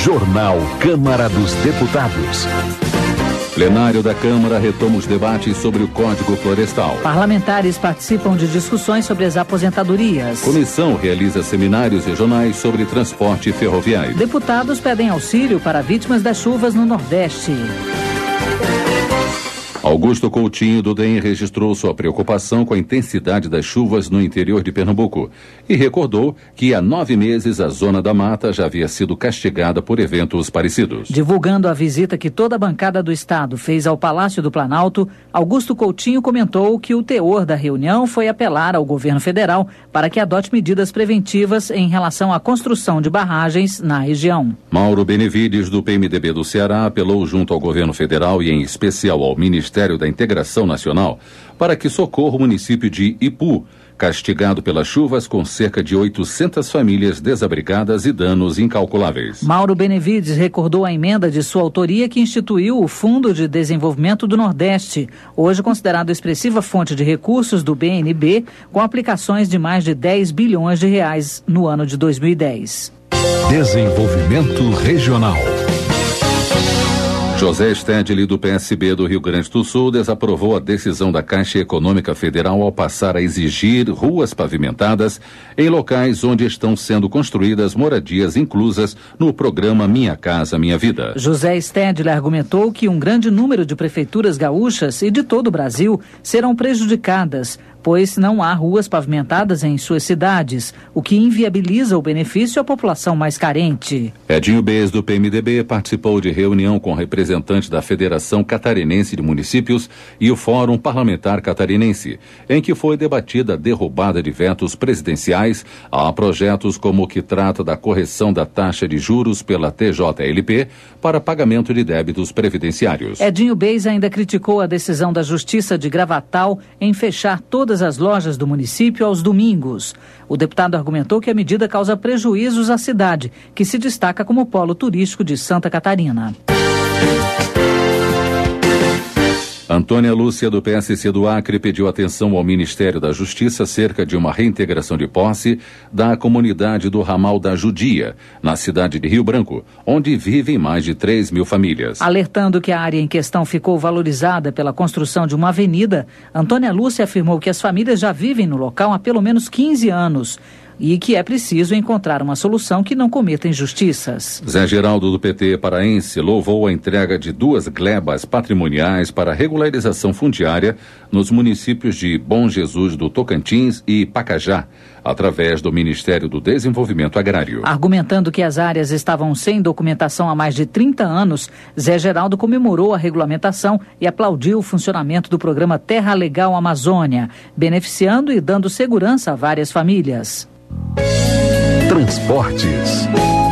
Jornal Câmara dos Deputados. Plenário da Câmara retoma os debates sobre o Código Florestal. Parlamentares participam de discussões sobre as aposentadorias. Comissão realiza seminários regionais sobre transporte ferroviário. Deputados pedem auxílio para vítimas das chuvas no Nordeste. Augusto Coutinho do DEM registrou sua preocupação com a intensidade das chuvas no interior de Pernambuco e recordou que há 9 meses a Zona da Mata já havia sido castigada por eventos parecidos. Divulgando a visita que toda a bancada do Estado fez ao Palácio do Planalto, Augusto Coutinho comentou que o teor da reunião foi apelar ao governo federal para que adote medidas preventivas em relação à construção de barragens na região. Mauro Benevides, do PMDB do Ceará, apelou junto ao governo federal e em especial ao Ministério da Integração Nacional para que socorra o município de Ipu, castigado pelas chuvas com cerca de 800 famílias desabrigadas e danos incalculáveis. Mauro Benevides recordou a emenda de sua autoria que instituiu o Fundo de Desenvolvimento do Nordeste, hoje considerado expressiva fonte de recursos do BNB, com aplicações de mais de 10 bilhões de reais no ano de 2010. Desenvolvimento Regional. José Stedley, do PSB do Rio Grande do Sul, desaprovou a decisão da Caixa Econômica Federal ao passar a exigir ruas pavimentadas em locais onde estão sendo construídas moradias inclusas no programa Minha Casa Minha Vida. José Stedley argumentou que um grande número de prefeituras gaúchas e de todo o Brasil serão prejudicadas, pois não há ruas pavimentadas em suas cidades, o que inviabiliza o benefício à população mais carente. Edinho Bez, do PMDB, participou de reunião com representantes da Federação Catarinense de Municípios e o Fórum Parlamentar Catarinense, em que foi debatida a derrubada de vetos presidenciais a projetos como o que trata da correção da taxa de juros pela TJLP para pagamento de débitos previdenciários. Edinho Bez ainda criticou a decisão da Justiça de Gravatal em fechar todas as lojas do município aos domingos. O deputado argumentou que a medida causa prejuízos à cidade, que se destaca como polo turístico de Santa Catarina. Antônia Lúcia, do PSC do Acre, pediu atenção ao Ministério da Justiça acerca de uma reintegração de posse da comunidade do Ramal da Judia, na cidade de Rio Branco, onde vivem mais de 3 mil famílias. Alertando que a área em questão ficou valorizada pela construção de uma avenida, Antônia Lúcia afirmou que as famílias já vivem no local há pelo menos 15 anos. E que é preciso encontrar uma solução que não cometa injustiças. Zé Geraldo, do PT paraense, louvou a entrega de 2 glebas patrimoniais para regularização fundiária nos municípios de Bom Jesus do Tocantins e Pacajá, através do Ministério do Desenvolvimento Agrário. Argumentando que as áreas estavam sem documentação há mais de 30 anos, Zé Geraldo comemorou a regulamentação e aplaudiu o funcionamento do programa Terra Legal Amazônia, beneficiando e dando segurança a várias famílias. Transportes.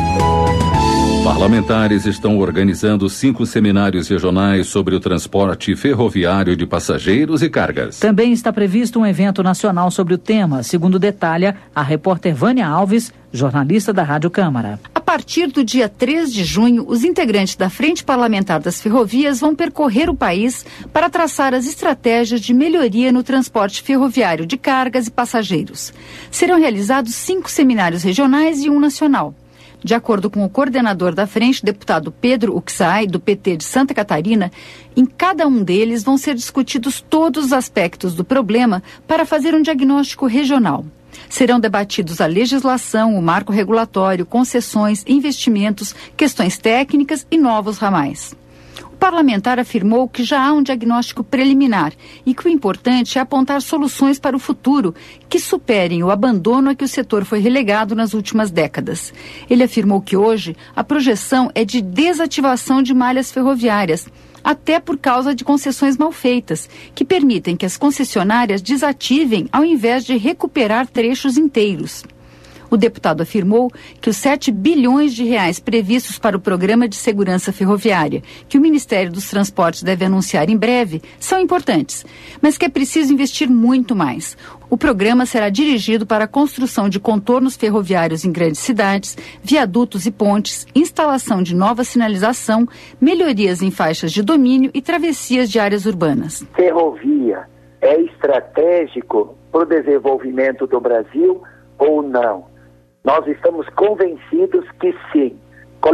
Parlamentares estão organizando 5 seminários regionais sobre o transporte ferroviário de passageiros e cargas. Também está previsto um evento nacional sobre o tema, segundo detalha a repórter Vânia Alves, jornalista da Rádio Câmara. A partir do dia 3 de junho, os integrantes da Frente Parlamentar das Ferrovias vão percorrer o país para traçar as estratégias de melhoria no transporte ferroviário de cargas e passageiros. Serão realizados 5 seminários regionais e um nacional. De acordo com o coordenador da frente, deputado Pedro Uxay, do PT de Santa Catarina, em cada um deles vão ser discutidos todos os aspectos do problema para fazer um diagnóstico regional. Serão debatidos a legislação, o marco regulatório, concessões, investimentos, questões técnicas e novos ramais. O parlamentar afirmou que já há um diagnóstico preliminar e que o importante é apontar soluções para o futuro que superem o abandono a que o setor foi relegado nas últimas décadas. Ele afirmou que hoje a projeção é de desativação de malhas ferroviárias, até por causa de concessões mal feitas, que permitem que as concessionárias desativem ao invés de recuperar trechos inteiros. O deputado afirmou que os 7 bilhões de reais previstos para o Programa de Segurança Ferroviária, que o Ministério dos Transportes deve anunciar em breve, são importantes, mas que é preciso investir muito mais. O programa será dirigido para a construção de contornos ferroviários em grandes cidades, viadutos e pontes, instalação de nova sinalização, melhorias em faixas de domínio e travessias de áreas urbanas. Ferrovia é estratégico para o desenvolvimento do Brasil ou não? Nós estamos convencidos que sim. Qual é a estratégia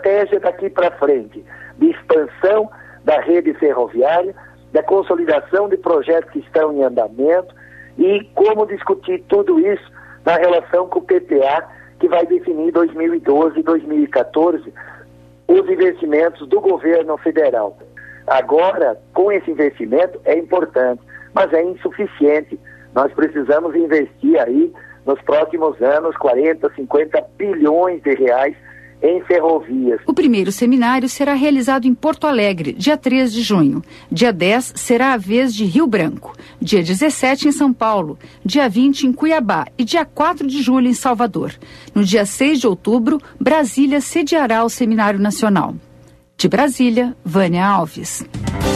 estratégia daqui para frente, de expansão da rede ferroviária, da consolidação de projetos que estão em andamento e como discutir tudo isso na relação com o PPA, que vai definir 2012 e 2014 os investimentos do governo federal. Agora, com esse investimento, é importante, mas é insuficiente. Nós precisamos investir aí, nos próximos anos, 40, 50 bilhões de reais em ferrovias. O primeiro seminário será realizado em Porto Alegre, dia 3 de junho. Dia 10 será a vez de Rio Branco. Dia 17 em São Paulo. Dia 20 em Cuiabá. E dia 4 de julho em Salvador. No dia 6 de outubro, Brasília sediará o Seminário Nacional. De Brasília, Vânia Alves.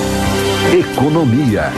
Economia.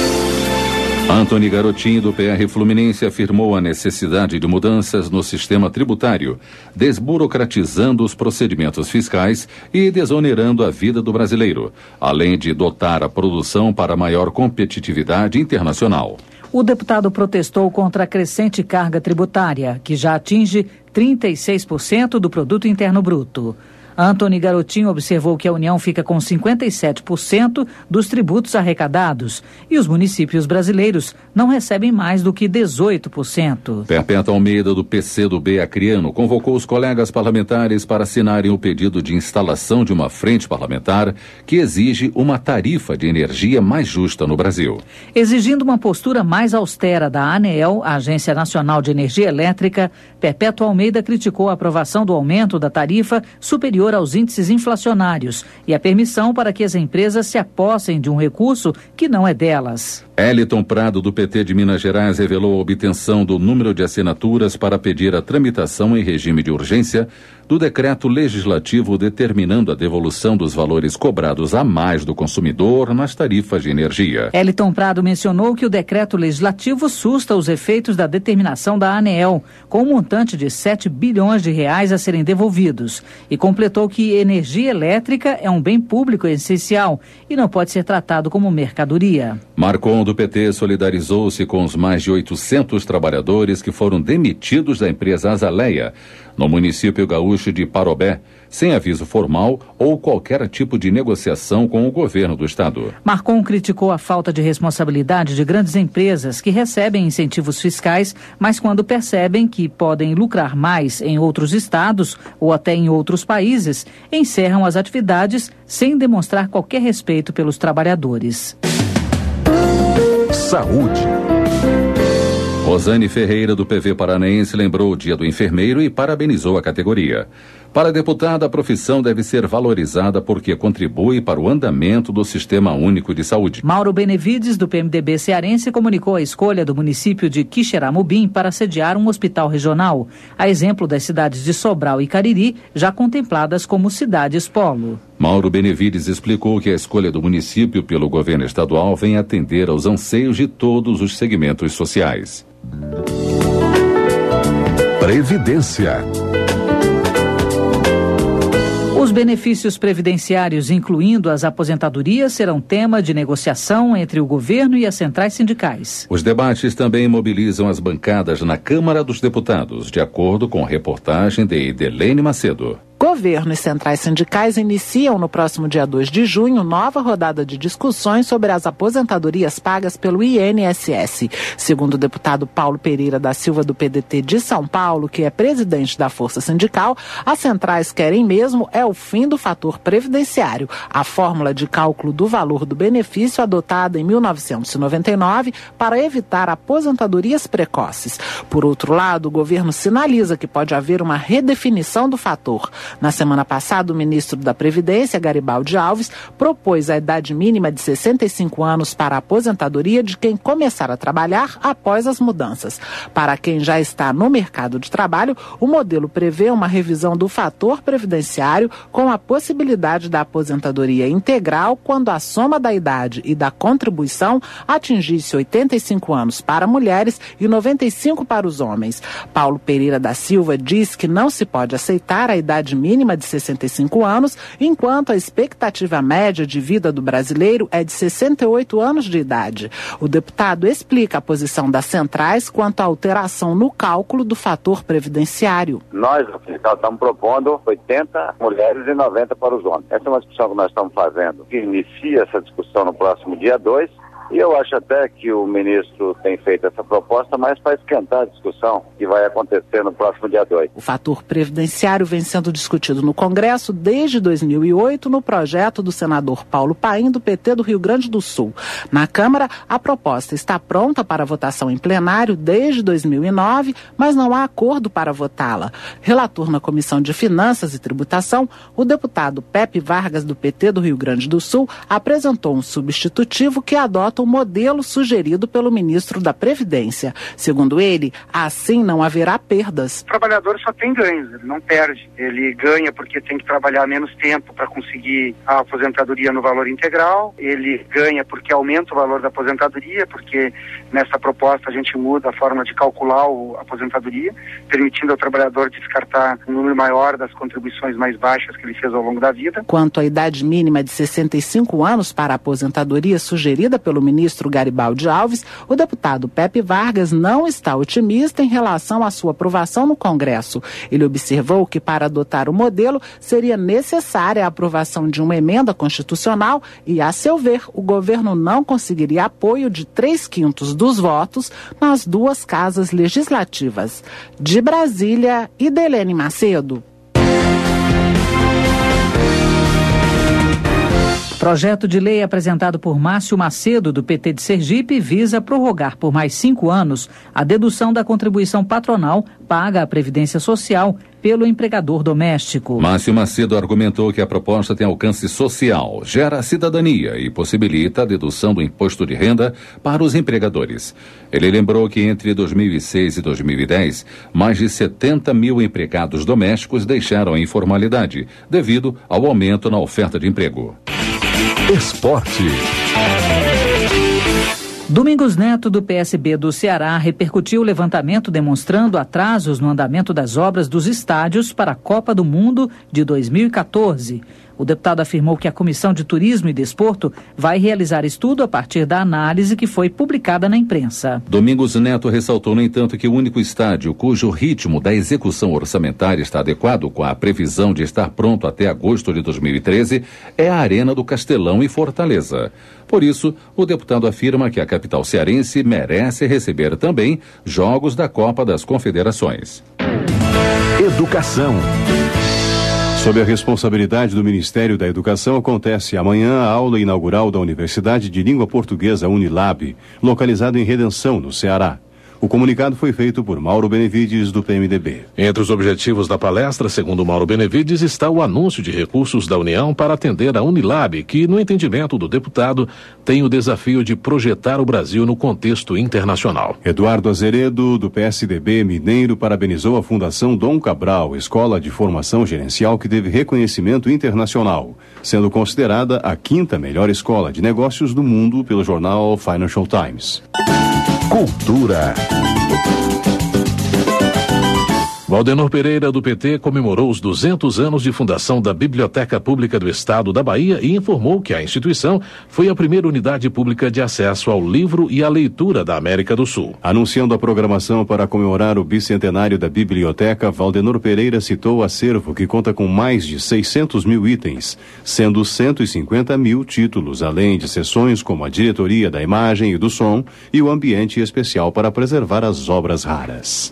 Antony Garotinho, do PR Fluminense, afirmou a necessidade de mudanças no sistema tributário, desburocratizando os procedimentos fiscais e desonerando a vida do brasileiro, além de dotar a produção para maior competitividade internacional. O deputado protestou contra a crescente carga tributária, que já atinge 36% do produto interno bruto. Antony Garotinho observou que a União fica com 57% dos tributos arrecadados e os municípios brasileiros não recebem mais do que 18%. Perpétua Almeida, do PCdoB Acreano, convocou os colegas parlamentares para assinarem o pedido de instalação de uma frente parlamentar que exige uma tarifa de energia mais justa no Brasil. Exigindo uma postura mais austera da ANEEL, a Agência Nacional de Energia Elétrica, Perpétua Almeida criticou a aprovação do aumento da tarifa superior aos índices inflacionários e a permissão para que as empresas se apossem de um recurso que não é delas. Eliton Prado, do PT de Minas Gerais, revelou a obtenção do número de assinaturas para pedir a tramitação em regime de urgência do decreto legislativo determinando a devolução dos valores cobrados a mais do consumidor nas tarifas de energia. Eliton Prado mencionou que o decreto legislativo susta os efeitos da determinação da ANEEL, com um montante de 7 bilhões de reais a serem devolvidos, e completou que energia elétrica é um bem público essencial e não pode ser tratado como mercadoria. Marcon, do PT, solidarizou-se com os mais de 800 trabalhadores que foram demitidos da empresa Azaleia, no município gaúcho de Parobé, sem aviso formal ou qualquer tipo de negociação com o governo do estado. Marcon criticou a falta de responsabilidade de grandes empresas que recebem incentivos fiscais, mas quando percebem que podem lucrar mais em outros estados ou até em outros países, encerram as atividades sem demonstrar qualquer respeito pelos trabalhadores. Saúde. Rosane Ferreira, do PV Paranaense, lembrou o Dia do Enfermeiro e parabenizou a categoria. Para a deputada, a profissão deve ser valorizada porque contribui para o andamento do Sistema Único de Saúde. Mauro Benevides, do PMDB cearense, comunicou a escolha do município de Quixeramobim para sediar um hospital regional, a exemplo das cidades de Sobral e Cariri, já contempladas como cidades polo. Mauro Benevides explicou que a escolha do município pelo governo estadual vem atender aos anseios de todos os segmentos sociais. Previdência. Os benefícios previdenciários, incluindo as aposentadorias, serão tema de negociação entre o governo e as centrais sindicais. Os debates também mobilizam as bancadas na Câmara dos Deputados, de acordo com reportagem de Idelene Macedo. Governo e centrais sindicais iniciam no próximo dia 2 de junho nova rodada de discussões sobre as aposentadorias pagas pelo INSS. Segundo o deputado Paulo Pereira da Silva, do PDT de São Paulo, que é presidente da Força Sindical, as centrais querem mesmo o fim do fator previdenciário, a fórmula de cálculo do valor do benefício adotada em 1999 para evitar aposentadorias precoces. Por outro lado, o governo sinaliza que pode haver uma redefinição do fator. Na semana passada, o ministro da Previdência, Garibaldi Alves, propôs a idade mínima de 65 anos para a aposentadoria de quem começar a trabalhar após as mudanças. Para quem já está no mercado de trabalho, o modelo prevê uma revisão do fator previdenciário com a possibilidade da aposentadoria integral quando a soma da idade e da contribuição atingisse 85 anos para mulheres e 95 para os homens. Paulo Pereira da Silva diz que não se pode aceitar a idade mínima mínima de 65 anos, enquanto a expectativa média de vida do brasileiro é de 68 anos de idade. O deputado explica a posição das centrais quanto à alteração no cálculo do fator previdenciário. Nós, no fiscal, estamos propondo 80 mulheres e 90 para os homens. Essa é uma discussão que nós estamos fazendo, que inicia essa discussão no próximo dia 2, e eu acho até que o ministro tem feito essa proposta, mas para esquentar a discussão que vai acontecer no próximo dia 2. O fator previdenciário vem sendo discutido no Congresso desde 2008 no projeto do senador Paulo Paim, do PT do Rio Grande do Sul. Na Câmara, a proposta está pronta para votação em plenário desde 2009, mas não há acordo para votá-la. Relator na Comissão de Finanças e Tributação, o deputado Pepe Vargas, do PT do Rio Grande do Sul, apresentou um substitutivo que adota o modelo sugerido pelo ministro da Previdência. Segundo ele, assim não haverá perdas. O trabalhador só tem ganhos, ele não perde. Ele ganha porque tem que trabalhar menos tempo para conseguir a aposentadoria no valor integral, ele ganha porque aumenta o valor da aposentadoria, porque nessa proposta a gente muda a forma de calcular a aposentadoria, permitindo ao trabalhador descartar um número maior das contribuições mais baixas que ele fez ao longo da vida. Quanto à idade mínima de 65 anos para a aposentadoria sugerida pelo ministro Garibaldi Alves, o deputado Pepe Vargas não está otimista em relação à sua aprovação no Congresso. Ele observou que para adotar o modelo seria necessária a aprovação de uma emenda constitucional e, a seu ver, o governo não conseguiria apoio de 3/5 dos votos nas duas casas legislativas. De Brasília, Idelene Macedo. Projeto de lei apresentado por Márcio Macedo, do PT de Sergipe, visa prorrogar por mais 5 anos a dedução da contribuição patronal paga à Previdência Social pelo empregador doméstico. Márcio Macedo argumentou que a proposta tem alcance social, gera cidadania e possibilita a dedução do imposto de renda para os empregadores. Ele lembrou que entre 2006 e 2010, mais de 70 mil empregados domésticos deixaram a informalidade, devido ao aumento na oferta de emprego. Esporte. Domingos Neto, do PSB do Ceará, repercutiu o levantamento demonstrando atrasos no andamento das obras dos estádios para a Copa do Mundo de 2014. O deputado afirmou que a Comissão de Turismo e Desporto vai realizar estudo a partir da análise que foi publicada na imprensa. Domingos Neto ressaltou, no entanto, que o único estádio cujo ritmo da execução orçamentária está adequado com a previsão de estar pronto até agosto de 2013 é a Arena do Castelão, em Fortaleza. Por isso, o deputado afirma que a capital cearense merece receber também jogos da Copa das Confederações. Educação. Sob a responsabilidade do Ministério da Educação, acontece amanhã a aula inaugural da Universidade de Língua Portuguesa Unilab, localizada em Redenção, no Ceará. O comunicado foi feito por Mauro Benevides, do PMDB. Entre os objetivos da palestra, segundo Mauro Benevides, está o anúncio de recursos da União para atender a Unilab, que, no entendimento do deputado, tem o desafio de projetar o Brasil no contexto internacional. Eduardo Azeredo, do PSDB Mineiro, parabenizou a Fundação Dom Cabral, escola de formação gerencial que teve reconhecimento internacional, sendo considerada a 5ª melhor escola de negócios do mundo pelo jornal Financial Times. Cultura. Valdenor Pereira, do PT, comemorou os 200 anos de fundação da Biblioteca Pública do Estado da Bahia e informou que a instituição foi a primeira unidade pública de acesso ao livro e à leitura da América do Sul. Anunciando a programação para comemorar o bicentenário da biblioteca, Valdenor Pereira citou o acervo que conta com mais de 600 mil itens, sendo 150 mil títulos, além de seções como a diretoria da imagem e do som e o ambiente especial para preservar as obras raras.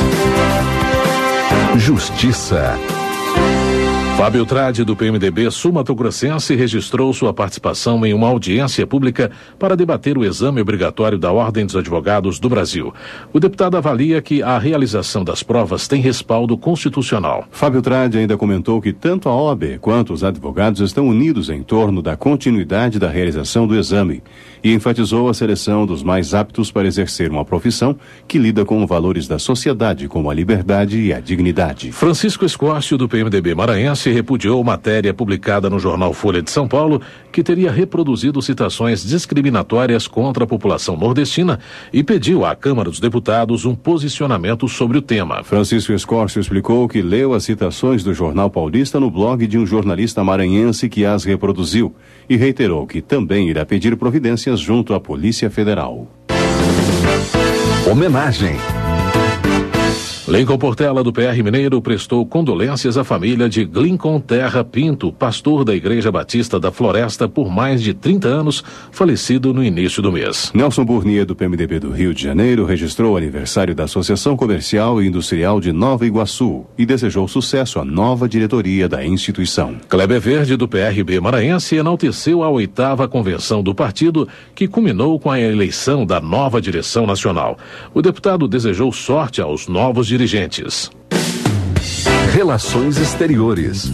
Justiça. Fábio Trade, do PMDB sul-mato-grossense, registrou sua participação em uma audiência pública para debater o exame obrigatório da Ordem dos Advogados do Brasil. O deputado avalia que a realização das provas tem respaldo constitucional. Fábio Trade ainda comentou que tanto a OAB quanto os advogados estão unidos em torno da continuidade da realização do exame e enfatizou a seleção dos mais aptos para exercer uma profissão que lida com valores da sociedade, como a liberdade e a dignidade. Francisco Escócio, do PMDB maranhense, repudiou matéria publicada no jornal Folha de São Paulo que teria reproduzido citações discriminatórias contra a população nordestina e pediu à Câmara dos Deputados um posicionamento sobre o tema. Francisco Escócio explicou que leu as citações do Jornal Paulista no blog de um jornalista maranhense que as reproduziu e reiterou que também irá pedir providências junto à Polícia Federal. Homenagem. Lincoln Portela, do PR Mineiro, prestou condolências à família de Glincoln Terra Pinto, pastor da Igreja Batista da Floresta por mais de 30 anos, falecido no início do mês. Nelson Burnier, do PMDB do Rio de Janeiro, registrou o aniversário da Associação Comercial e Industrial de Nova Iguaçu e desejou sucesso à nova diretoria da instituição. Kleber Verde, do PRB maranhense, enalteceu a 8ª convenção do partido, que culminou com a eleição da nova direção nacional. O deputado desejou sorte aos novos dirigentes. Relações Exteriores.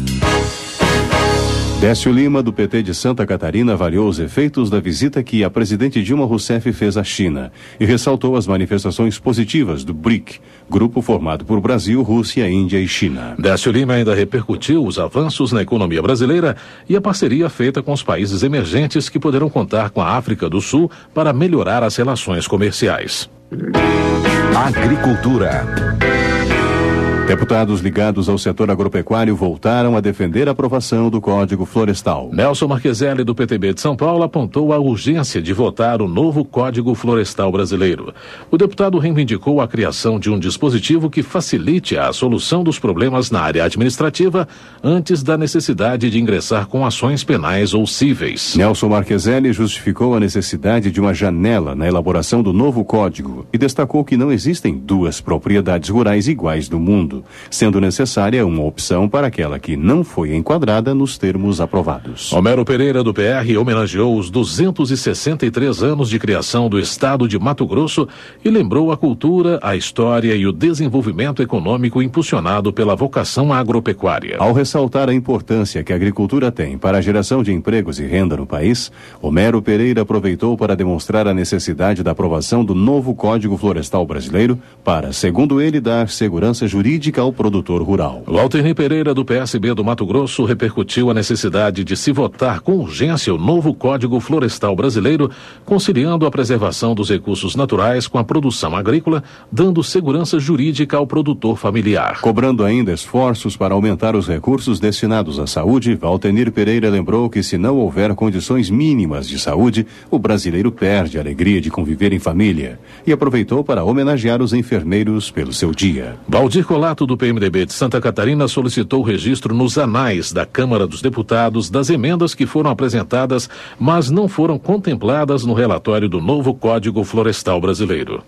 Décio Lima, do PT de Santa Catarina, avaliou os efeitos da visita que a presidente Dilma Rousseff fez à China e ressaltou as manifestações positivas do BRIC, grupo formado por Brasil, Rússia, Índia e China. Décio Lima ainda repercutiu os avanços na economia brasileira e a parceria feita com os países emergentes que poderão contar com a África do Sul para melhorar as relações comerciais. Agricultura. Deputados ligados ao setor agropecuário voltaram a defender a aprovação do Código Florestal. Nelson Marqueselli, do PTB de São Paulo, apontou a urgência de votar o novo Código Florestal brasileiro. O deputado reivindicou a criação de um dispositivo que facilite a solução dos problemas na área administrativa antes da necessidade de ingressar com ações penais ou cíveis. Nelson Marqueselli justificou a necessidade de uma janela na elaboração do novo código e destacou que não existem duas propriedades rurais iguais no mundo, sendo necessária uma opção para aquela que não foi enquadrada nos termos aprovados. Homero Pereira, do PR, homenageou os 263 anos de criação do Estado de Mato Grosso e lembrou a cultura, a história e o desenvolvimento econômico impulsionado pela vocação agropecuária. Ao ressaltar a importância que a agricultura tem para a geração de empregos e renda no país, Homero Pereira aproveitou para demonstrar a necessidade da aprovação do novo Código Florestal brasileiro para, segundo ele, dar segurança jurídica ao produtor rural. Walter Pereira, do PSB do Mato Grosso, repercutiu a necessidade de se votar com urgência o novo Código Florestal brasileiro, conciliando a preservação dos recursos naturais com a produção agrícola, dando segurança jurídica ao produtor familiar. Cobrando ainda esforços para aumentar os recursos destinados à saúde, Walter Pereira lembrou que se não houver condições mínimas de saúde, o brasileiro perde a alegria de conviver em família, e aproveitou para homenagear os enfermeiros pelo seu dia. Valdir Colato, do PMDB de Santa Catarina, solicitou o registro nos anais da Câmara dos Deputados das emendas que foram apresentadas, mas não foram contempladas no relatório do novo Código Florestal brasileiro.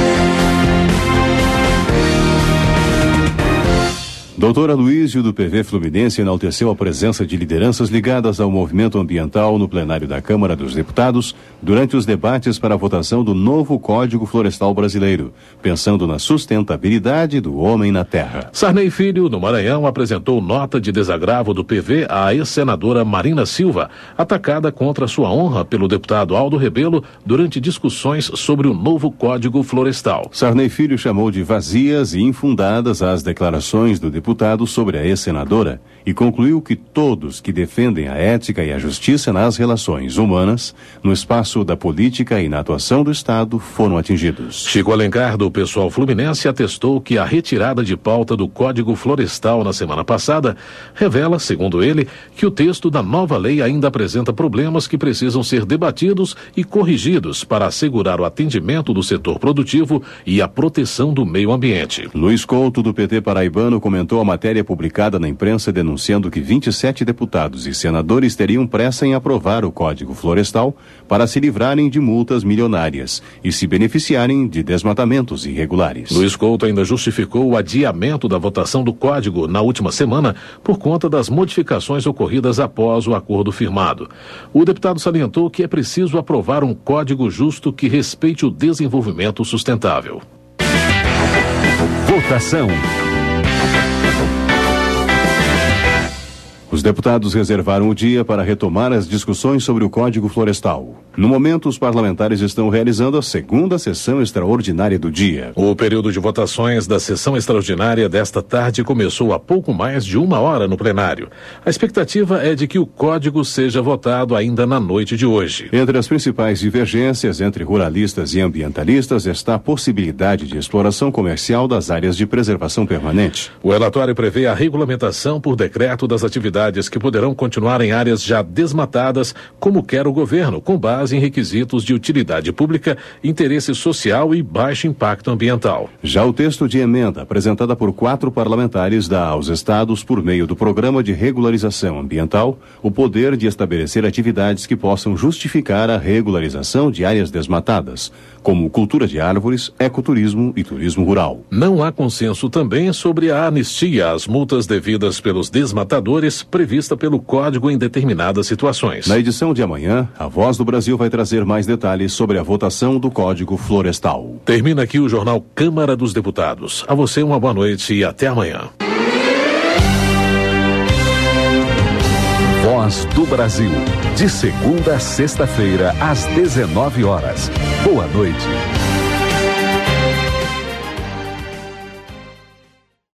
Doutor Aloysio, do PV Fluminense, enalteceu a presença de lideranças ligadas ao movimento ambiental no plenário da Câmara dos Deputados durante os debates para a votação do novo Código Florestal brasileiro, pensando na sustentabilidade do homem na terra. Sarney Filho, no Maranhão, apresentou nota de desagravo do PV à ex-senadora Marina Silva, atacada contra sua honra pelo deputado Aldo Rebelo durante discussões sobre o novo Código Florestal. Sarney Filho chamou de vazias e infundadas as declarações do deputado sobre a ex-senadora e concluiu que todos que defendem a ética e a justiça nas relações humanas, no espaço da política e na atuação do Estado foram atingidos. Chico Alencar, do Pessoal Fluminense, atestou que a retirada de pauta do Código Florestal na semana passada revela, segundo ele, que o texto da nova lei ainda apresenta problemas que precisam ser debatidos e corrigidos para assegurar o atendimento do setor produtivo e a proteção do meio ambiente. Luiz Couto, do PT paraibano, comentou a matéria publicada na imprensa denunciando que 27 deputados e senadores teriam pressa em aprovar o Código Florestal para se livrarem de multas milionárias e se beneficiarem de desmatamentos irregulares. Luiz Couto ainda justificou o adiamento da votação do Código na última semana por conta das modificações ocorridas após o acordo firmado. O deputado salientou que é preciso aprovar um código justo que respeite o desenvolvimento sustentável. Votação. Os deputados reservaram o dia para retomar as discussões sobre o Código Florestal. No momento, os parlamentares estão realizando a segunda sessão extraordinária do dia. O período de votações da sessão extraordinária desta tarde começou há pouco mais de 1 hora no plenário. A expectativa é de que o código seja votado ainda na noite de hoje. Entre as principais divergências entre ruralistas e ambientalistas está a possibilidade de exploração comercial das áreas de preservação permanente. O relatório prevê a regulamentação por decreto das atividades que poderão continuar em áreas já desmatadas, como quer o governo, com base em requisitos de utilidade pública, interesse social e baixo impacto ambiental. Já o texto de emenda, apresentada por 4 parlamentares, dá aos estados, por meio do Programa de Regularização Ambiental, o poder de estabelecer atividades que possam justificar a regularização de áreas desmatadas, como cultura de árvores, ecoturismo e turismo rural. Não há consenso também sobre a anistia às multas devidas pelos desmatadores prevista pelo Código em determinadas situações. Na edição de amanhã, a Voz do Brasil vai trazer mais detalhes sobre a votação do Código Florestal. Termina aqui o jornal Câmara dos Deputados. A você uma boa noite e até amanhã. Voz do Brasil, de segunda a sexta-feira, às 19 horas. Boa noite.